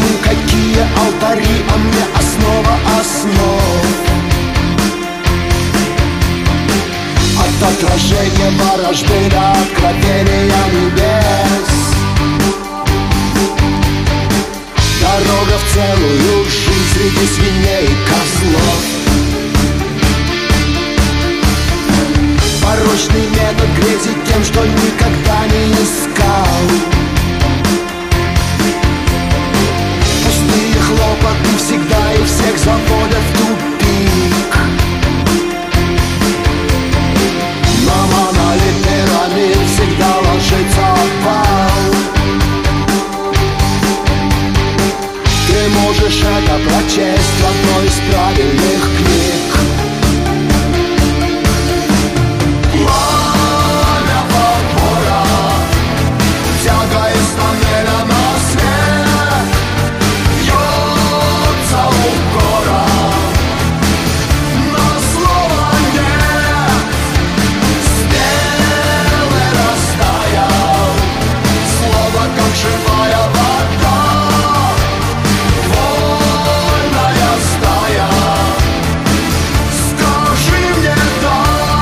какие алтари, а мне основа основ. От отражения ворожбы до откровения небес. Дорога в целую жизнь среди свиней и козлов. Порочный метод грезит тем, что никогда не искал. Пустые хлопоты всегда и всех заводят в тупик. На монолит пирамид всегда ложится опал. Ты можешь это прочесть в одной из правильных книг. Пламя подбора, тяга из тоннеля на свет, бьется у гора, но слова нет. Стрелы растаял, слово как живая вода. Вольная стая, скажи мне да.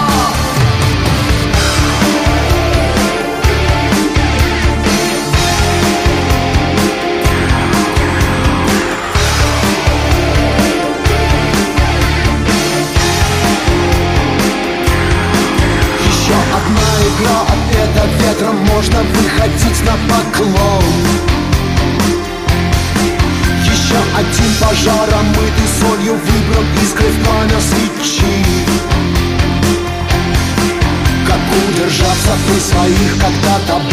Еще одна игра, отпета ветром, можно выходить на поклон. Еще один пожар, омытый солью, выбран искры в пламя свечи. Как удержаться при своих когда-то